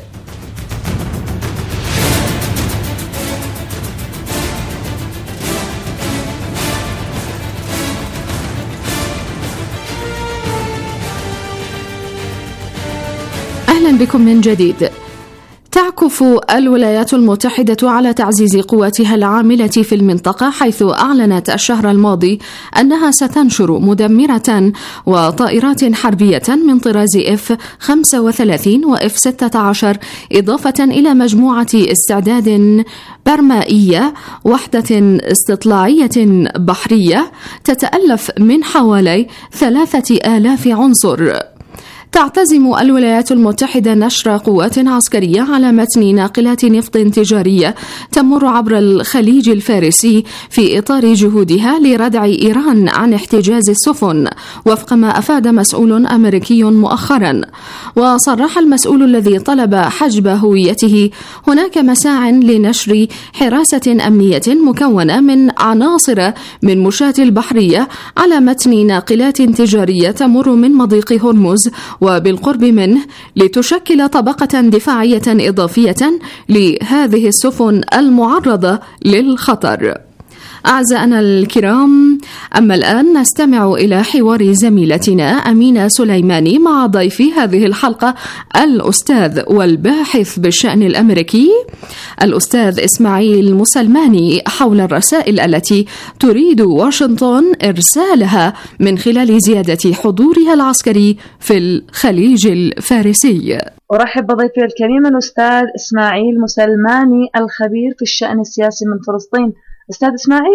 أهلا بكم من جديد. تعكف الولايات المتحدة على تعزيز قواتها العاملة في المنطقة، حيث أعلنت الشهر الماضي أنها ستنشر مدمرة وطائرات حربية من طراز F-35 و F-16، إضافة إلى مجموعة استعداد برمائية، وحدة استطلاعية بحرية تتألف من حوالي 3000 عنصر. تعتزم الولايات المتحدة نشر قوات عسكرية على متن ناقلات نفط تجارية تمر عبر الخليج الفارسي في إطار جهودها لردع إيران عن احتجاز السفن، وفق ما أفاد مسؤول أمريكي مؤخرا. وصرح المسؤول الذي طلب حجب هويته: هناك مساع لنشر حراسة أمنية مكونة من عناصر من مشاة البحرية على متن ناقلات تجارية تمر من مضيق هرمز وبالقرب منه، لتشكل طبقة دفاعية إضافية لهذه السفن المعرضة للخطر. أعزائنا الكرام، أما الآن نستمع إلى حوار زميلتنا أمينة سليماني مع ضيفي هذه الحلقة، الأستاذ والباحث بالشأن الأمريكي الأستاذ إسماعيل مسلماني، حول الرسائل التي تريد واشنطن إرسالها من خلال زيادة حضورها العسكري في الخليج الفارسي. أرحب بضيفي الكريم الأستاذ إسماعيل مسلماني، الخبير في الشأن السياسي من فلسطين. أستاذ إسماعيل،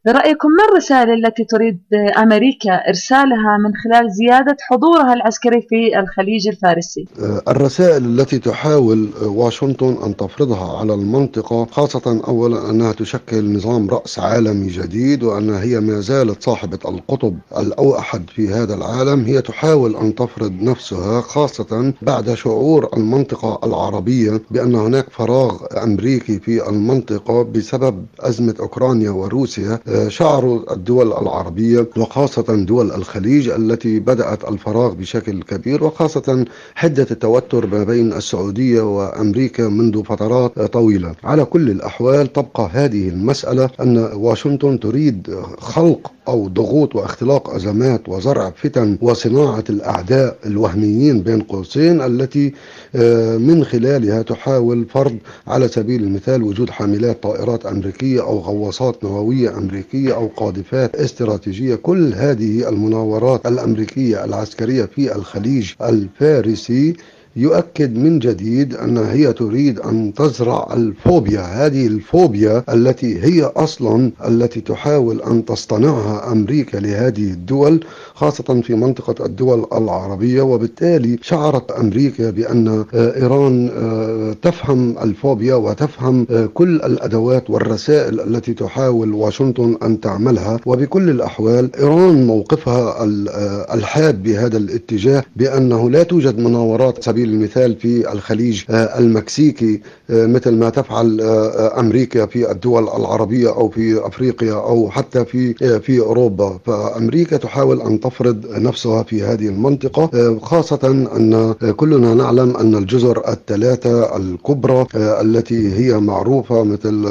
برأيكم ما الرسالة التي تريد أمريكا إرسالها من خلال زيادة حضورها العسكري في الخليج الفارسي؟ الرسائل التي تحاول واشنطن أن تفرضها على المنطقة، خاصة أولا أنها تشكل نظام رأس عالمي جديد، وأنها هي ما زالت صاحبة القطب الأوحد في هذا العالم. هي تحاول أن تفرض نفسها، خاصة بعد شعور المنطقة العربية بأن هناك فراغ أمريكي في المنطقة بسبب أزمة أوكرانيا وروسيا. شعروا الدول العربية وخاصة دول الخليج التي بدأت الفراغ بشكل كبير، وخاصة حدة التوتر ما بين السعودية وأمريكا منذ فترات طويلة. على كل الأحوال تبقى هذه المسألة أن واشنطن تريد خلق أو ضغوط واختلاق أزمات وزرع فتن وصناعة الأعداء الوهميين بين قوسين، التي من خلالها تحاول فرض على سبيل المثال وجود حاملات طائرات أمريكية أو غواصات نووية أمريكية أو قاذفات استراتيجية. كل هذه المناورات الأمريكية العسكرية في الخليج الفارسي يؤكد من جديد أن هي تريد أن تزرع الفوبيا، هذه الفوبيا التي هي أصلا التي تحاول أن تصطنعها أمريكا لهذه الدول، خاصة في منطقة الدول العربية. وبالتالي شعرت أمريكا بأن إيران تفهم الفوبيا وتفهم كل الأدوات والرسائل التي تحاول واشنطن أن تعملها. وبكل الأحوال إيران موقفها الحاد بهذا الاتجاه، بأنه لا توجد مناورات سبيل المثال في الخليج المكسيكي مثل ما تفعل أمريكا في الدول العربية أو في أفريقيا أو حتى في أوروبا. فأمريكا تحاول أن تفرض نفسها في هذه المنطقة، خاصة أن كلنا نعلم أن الجزر الثلاثة الكبرى التي هي معروفة مثل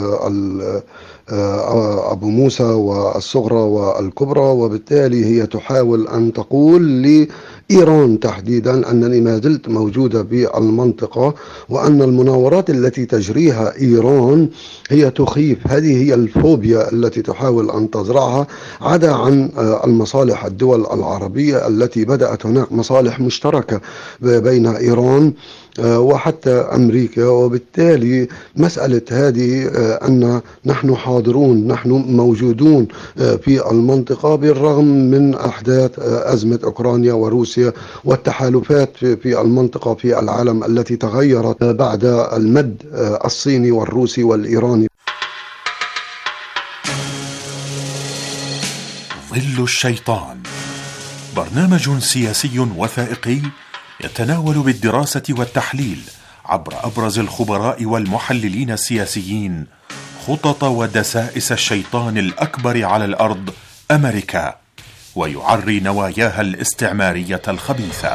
أبو موسى والصغرى والكبرى، وبالتالي هي تحاول أن تقول لإيران تحديدا أنني ما زلت موجودة بالمنطقة، وأن المناورات التي تجريها إيران هي تخيف. هذه هي الفوبيا التي تحاول أن تزرعها، عدا عن المصالح الدول العربية التي بدأت هناك مصالح مشتركة بين إيران وحتى أمريكا. وبالتالي مسألة هذه أن نحن حاضرون، نحن موجودون في المنطقة بالرغم من أحداث أزمة أوكرانيا وروسيا والتحالفات في المنطقة في العالم التي تغيرت بعد المد الصيني والروسي والإيراني. ظل الشيطان، برنامج سياسي وثائقي يتناول بالدراسة والتحليل عبر أبرز الخبراء والمحللين السياسيين خطط ودسائس الشيطان الأكبر على الأرض أمريكا، ويعري نواياها الاستعمارية الخبيثة.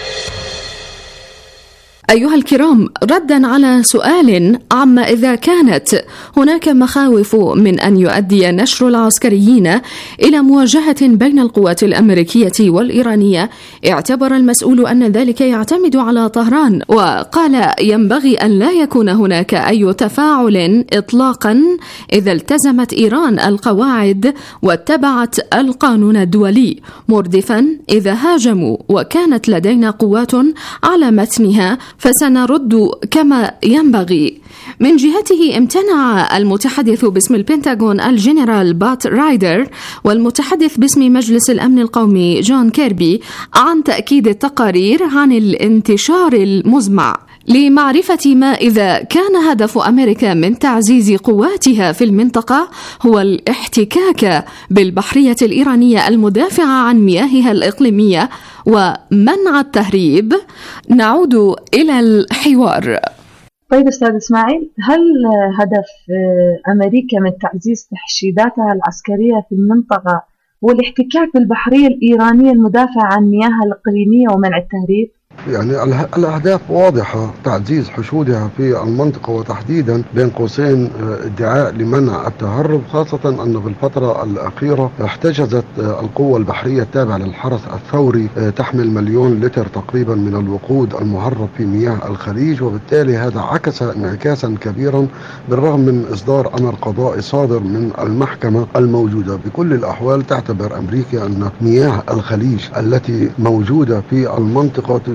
أيها الكرام، ردا على سؤال عما إذا كانت هناك مخاوف من أن يؤدي نشر العسكريين إلى مواجهة بين القوات الأمريكية والإيرانية، اعتبر المسؤول أن ذلك يعتمد على طهران، وقال ينبغي أن لا يكون هناك أي تفاعل إطلاقا إذا التزمت إيران القواعد واتبعت القانون الدولي، مردفا إذا هاجموا وكانت لدينا قوات على متنها فسنرد كما ينبغي. من جهته امتنع المتحدث باسم البنتاغون الجنرال بات رايدر والمتحدث باسم مجلس الأمن القومي جون كيربي عن تأكيد التقارير عن الانتشار المزمع لمعرفة ما إذا كان هدف أمريكا من تعزيز قواتها في المنطقة هو الاحتكاك بالبحرية الإيرانية المدافعة عن مياهها الإقليمية ومنع التهريب. نعود إلى الحوار. طيب أستاذ إسماعيل، هل هدف أمريكا من تعزيز تحشيداتها العسكرية في المنطقة هو الاحتكاك بالبحرية الإيرانية المدافعة عن مياهها الإقليمية ومنع التهريب؟ يعني الأهداف واضحة، تعزيز حشودها في المنطقة وتحديدا بين قوسين ادعاء لمنع التهرب، خاصة أنه في الفترة الأخيرة احتجزت القوة البحرية التابعة للحرس الثوري تحمل 1,000,000 لتر تقريبا من الوقود المهرب في مياه الخليج، وبالتالي هذا عكس انعكاسا كبيرا بالرغم من إصدار أمر قضائي صادر من المحكمة الموجودة. بكل الأحوال تعتبر أمريكا أن مياه الخليج التي موجودة في المنطقة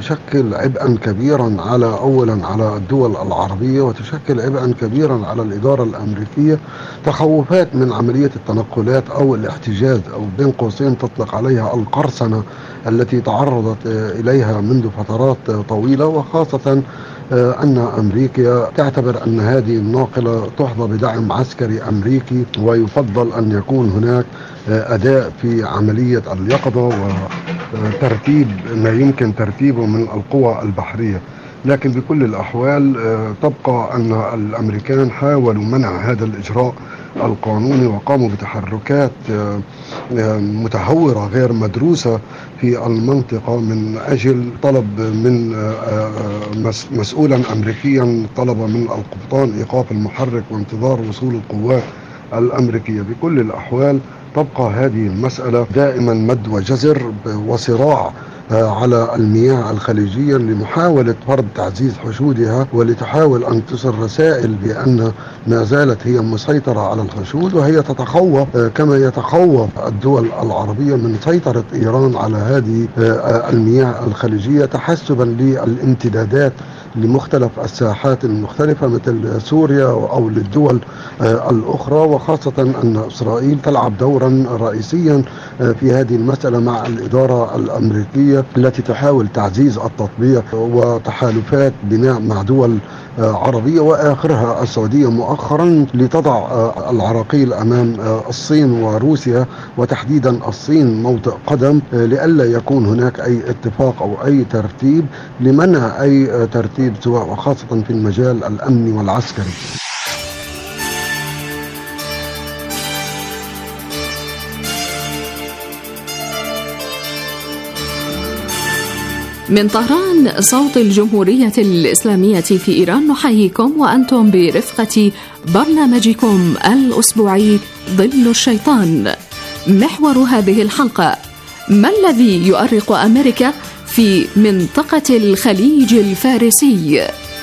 تشكل عبئا كبيرا أولا على الدول العربية، وتشكل عبئا كبيرا على الإدارة الأمريكية. تخوفات من عملية التنقلات أو الاحتجاز، أو بين قوسين تطلق عليها القرصنة، التي تعرضت إليها منذ فترات طويلة، وخاصة أن أمريكا تعتبر أن هذه الناقلة تحظى بدعم عسكري أمريكي، ويفضل أن يكون هناك أداء في عملية اليقظة وترتيب ما يمكن ترتيبه من القوى البحرية. لكن بكل الأحوال تبقى أن الأمريكان حاولوا منع هذا الإجراء القانوني، وقاموا بتحركات متهورة غير مدروسة في المنطقة من أجل طلب من مسؤولا أمريكيا، طلب من القبطان إيقاف المحرك وانتظار وصول القوات الأمريكية. بكل الأحوال تبقى هذه المسألة دائما مد وجزر وصراع على المياه الخليجية لمحاولة فرض تعزيز حشودها، ولتحاول أن تصل رسائل بأن ما زالت هي مسيطرة على الحشود، وهي تتخوف كما يتخوف الدول العربية من سيطرة إيران على هذه المياه الخليجية، تحسبا للامتدادات لمختلف الساحات المختلفة مثل سوريا أو للدول الأخرى، وخاصة أن إسرائيل تلعب دورا رئيسيا في هذه المسألة مع الإدارة الأمريكية التي تحاول تعزيز التطبيع وتحالفات بناء مع دول عربية، وآخرها السعودية مؤخرا لتضع العراقيل أمام الصين وروسيا، وتحديدا الصين موطئ قدم، لئلا يكون هناك أي اتفاق أو أي ترتيب لمنع أي ترتيب سواء وخاصة في المجال الأمني والعسكري. من طهران صوت الجمهورية الإسلامية في إيران نحييكم وأنتم برفقة برنامجكم الأسبوعي ظل الشيطان. محور هذه الحلقة: ما الذي يؤرق أمريكا في منطقة الخليج الفارسي؟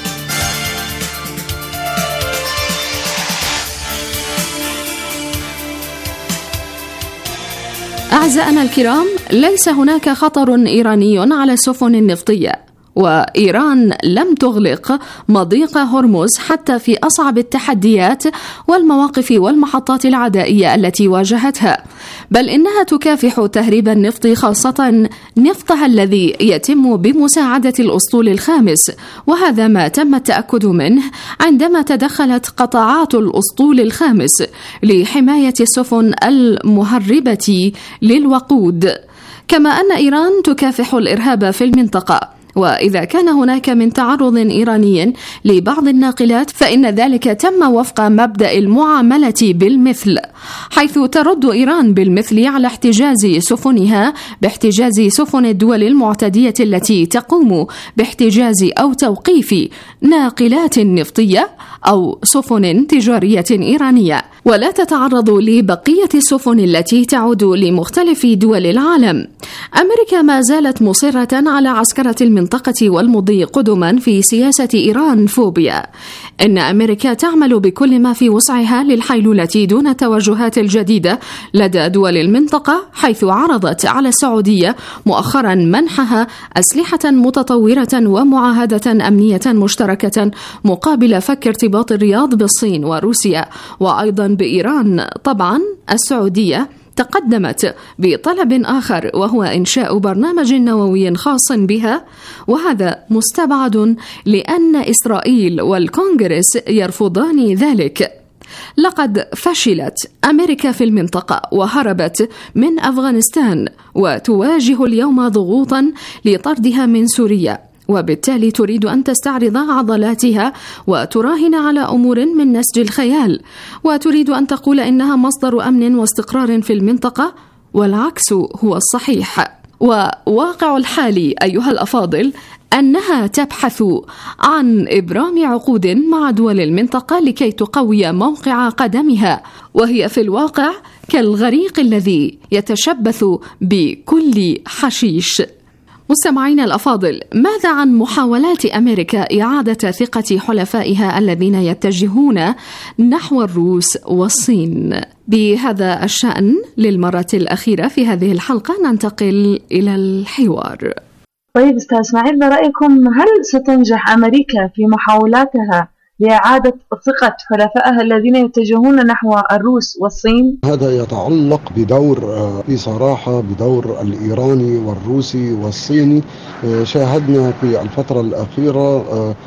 أعزائنا الكرام، ليس هناك خطر إيراني على السفن النفطية، وإيران لم تغلق مضيق هرمز حتى في أصعب التحديات والمواقف والمحطات العدائية التي واجهتها، بل إنها تكافح تهريب النفط، خاصة نفطها الذي يتم بمساعدة الأسطول الخامس، وهذا ما تم التأكد منه عندما تدخلت قطاعات الأسطول الخامس لحماية السفن المهربة للوقود. كما أن إيران تكافح الإرهاب في المنطقة، وإذا كان هناك من تعرض إيراني لبعض الناقلات فإن ذلك تم وفق مبدأ المعاملة بالمثل، حيث ترد إيران بالمثل على احتجاز سفنها باحتجاز سفن الدول المعتدية التي تقوم باحتجاز أو توقيف ناقلات نفطية أو سفن تجارية إيرانية، ولا تتعرض لبقية السفن التي تعود لمختلف دول العالم. أمريكا ما زالت مصرة على عسكرة المنطقة والمضي قدما في سياسة إيران فوبيا. إن أمريكا تعمل بكل ما في وسعها للحيلولة دون توجهات الجديدة لدى دول المنطقة، حيث عرضت على السعودية مؤخرا منحها أسلحة متطورة ومعاهدة أمنية مشتركة مقابل فك ارتباط الرياض بالصين وروسيا وأيضا بإيران. طبعا السعودية تقدمت بطلب آخر، وهو إنشاء برنامج نووي خاص بها، وهذا مستبعد لأن إسرائيل والكونغرس يرفضان ذلك. لقد فشلت أمريكا في المنطقة وهربت من أفغانستان، وتواجه اليوم ضغوطا لطردها من سوريا، وبالتالي تريد أن تستعرض عضلاتها وتراهن على أمور من نسج الخيال، وتريد أن تقول إنها مصدر أمن واستقرار في المنطقة، والعكس هو الصحيح. وواقع الحال أيها الأفاضل أنها تبحث عن إبرام عقود مع دول المنطقة لكي تقوي موقع قدمها، وهي في الواقع كالغريق الذي يتشبث بكل حشيش. مستمعينا الأفاضل، ماذا عن محاولات أمريكا إعادة ثقة حلفائها الذين يتجهون نحو الروس والصين؟ بهذا الشأن للمرة الأخيرة في هذه الحلقة ننتقل إلى الحوار. طيب أستاذ إسماعيل، برأيكم هل ستنجح أمريكا في محاولاتها لإعادة ثقة حلفائها الذين يتجهون نحو الروس والصين؟ هذا يتعلق بدور بصراحة بدور الإيراني والروسي والصيني. شاهدنا في الفترة الأخيرة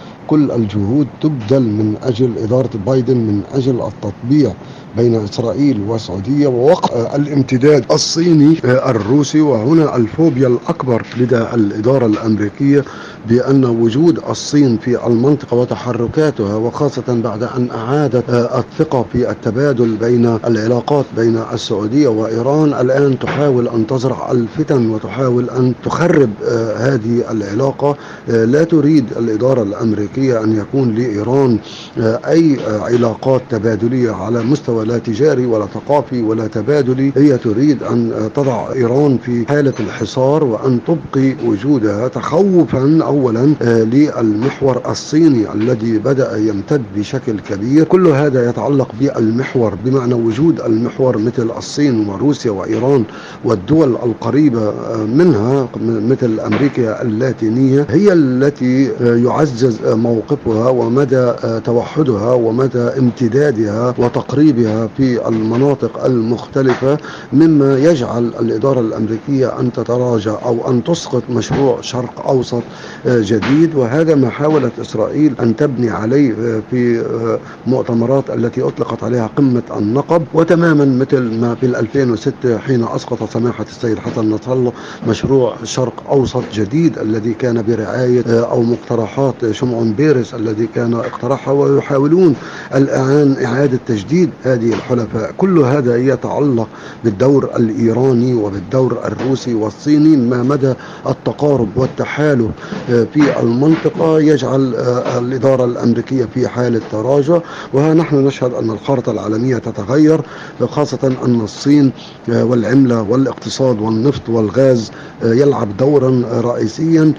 كل الجهود تبذل من أجل إدارة بايدن من أجل التطبيع بين إسرائيل والسعودية ووقف الامتداد الصيني الروسي. وهنا الفوبيا الأكبر لدى الإدارة الأمريكية بأن وجود الصين في المنطقة وتحركاتها، وخاصة بعد أن أعادت الثقة في التبادل بين العلاقات بين السعودية وإيران، الآن تحاول أن تزرع الفتن وتحاول أن تخرب هذه العلاقة. لا تريد الإدارة الأمريكية أن يكون لإيران أي علاقات تبادلية على مستوى لا تجاري ولا ثقافي ولا تبادلي. هي تريد أن تضع إيران في حالة الحصار وأن تبقي وجودها تخوفا أولا للمحور الصيني الذي بدأ يمتد بشكل كبير. كل هذا يتعلق بالمحور بمعنى وجود المحور مثل الصين وروسيا وإيران والدول القريبة منها مثل أمريكا اللاتينية، هي التي يعزز موقفها ومدى توحدها ومدى امتدادها وتقريبها في المناطق المختلفة، مما يجعل الإدارة الأمريكية أن تتراجع أو أن تسقط مشروع شرق أوسط جديد. وهذا ما حاولت إسرائيل أن تبني عليه في مؤتمرات التي أطلقت عليها قمة النقب، وتماما مثل ما في 2006 حين أسقط سماحة السيد حسن نصر الله مشروع شرق أوسط جديد الذي كان برعاية أو مقترحات شمعون بيرس الذي كان اقترحها، ويحاولون الآن إعادة تجديد هذه الحلفاء. كل هذا يتعلق بالدور الإيراني وبالدور الروسي والصيني. ما مدى التقارب والتحالف في المنطقة يجعل الإدارة الأمريكية في حالة تراجع. وها نحن نشهد أن الخارطة العالمية تتغير، خاصة أن الصين والعملة والاقتصاد والنفط والغاز يلعب دورا رئيسيا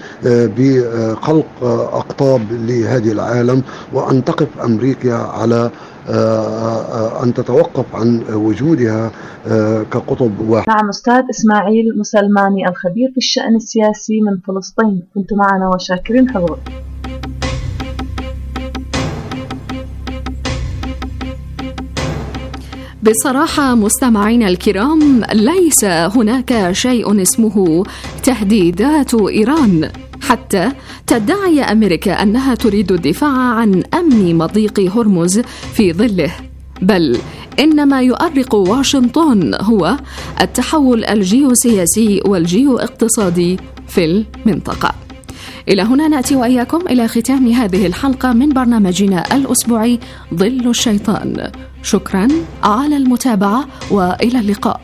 بخلق أقطاب لهذه العالم، وأن تقف أمريكا على أن تتوقف عن وجودها كقطب واحد. نعم أستاذ إسماعيل مسلماني الخبير في الشأن السياسي من فلسطين، كنت معنا وشاكرين حضور. بصراحة مستمعينا الكرام، ليس هناك شيء اسمه تهديدات إيران، حتى تدعي أمريكا أنها تريد الدفاع عن أمن مضيق هرمز في ظله، بل إن ما يؤرق واشنطن هو التحول الجيوسياسي والجيو اقتصادي في المنطقة. إلى هنا نأتي وإياكم إلى ختام هذه الحلقة من برنامجنا الأسبوعي ظل الشيطان. شكرا على المتابعة وإلى اللقاء.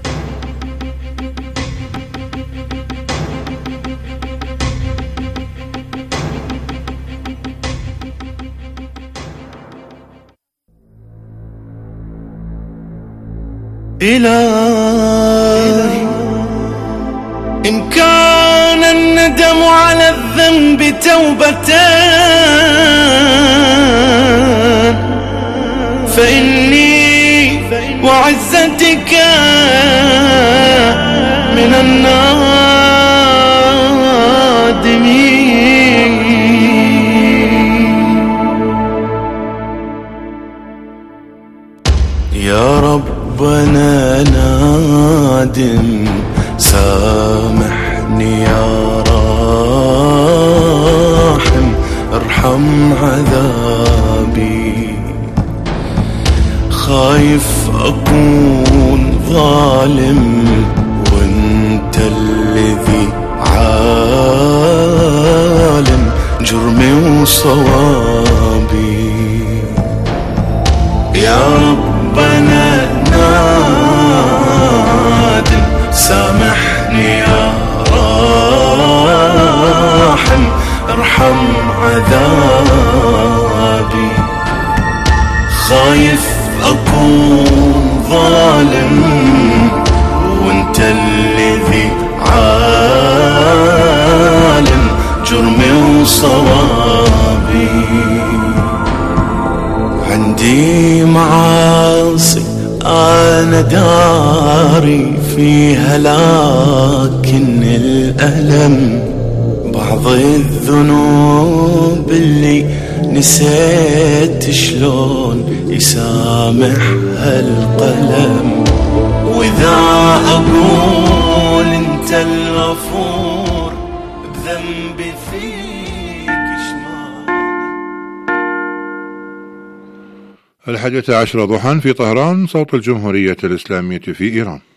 إلهي إن كان الندم على الذنب توبتان فإني وعزتك من النادمين. يا ربنا نادم سامحني يا راحم ارحم عذابي، خايف أكون ظالم وانت الذي عالم جرمي وصوابي. يا ربنا نادم سامحني يا راحم ارحم عذابي، خايف أكون ظالم وانت الذي عالم جرمي وصوابي. عندي معاصي أنا داري فيها لكن الألم بعض الذنوب اللي نسيت شلون يسامحها القلم. وإذا أقول أنت الغفور بذنبي فيك شمال. 11 ضحى في طهران، صوت الجمهورية الإسلامية في إيران.